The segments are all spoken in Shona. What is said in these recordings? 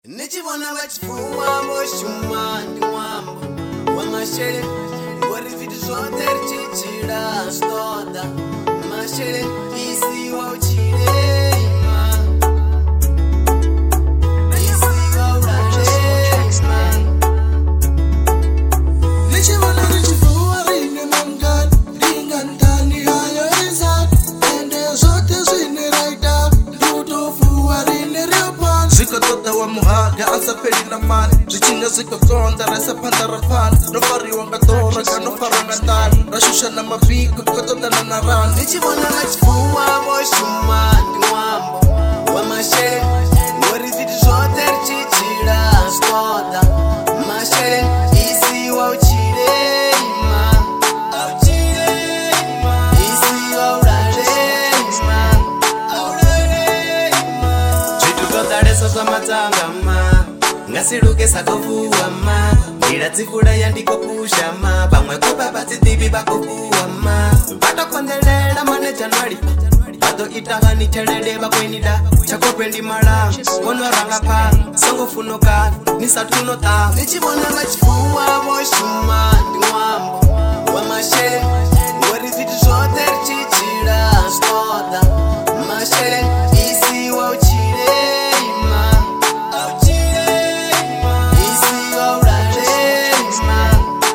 Nichibona vachifuwa voshuma ndi mwambo wa masheleni ngori vitu zvote richichira stoda masheleni isi wa uchirema isi wa urarema. Nichibona richifuwa rine mangani ringantani hayo iza ende zote zwine raita ndutofuwa rine ryopan zikatoda wa muhaga asapeli na mani zichinga zikotonda resa panda rafani nofariwa ngatora kanofara ngandani rashusha na mabiko kotoda na narani. Nichibona vachifuwa voshuma ndi mwambo wa masheleni ngori vitu zvote richichira stoda masheleni isi wa uchirema isi wa urarema zvitu zvodareso zvamatangama ngasiruke sakovuwama ndira dzikura yandikopushama vamwe kupa vatsidivi vakovuwama vatokondelela mane januari vatoitangani telele vakwenida chakope ndi mala vonoranga pano songofunukana nisatunotaha. Nichibona vachifuwa voshuma ndi mwambo wa masheleni ngori vitu zvote richichira stoda masheleni isi wa uchirema isi wa urarema.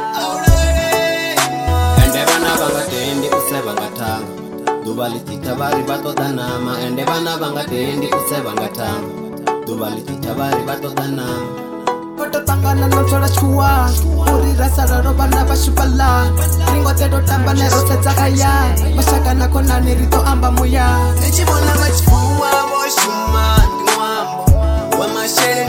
Ende vana vangatendi use vangatanga duva litita vari vatodanama ende vana vangatendi use vangatanga duva litita vari vatodanama kototangana notora chua urira sararo vana vashipala ringotedotamba nerosetsakaya mashaka nakona neritoamba muya. Nichibona vachifuwa voshuma ndi mwambo wa masheleni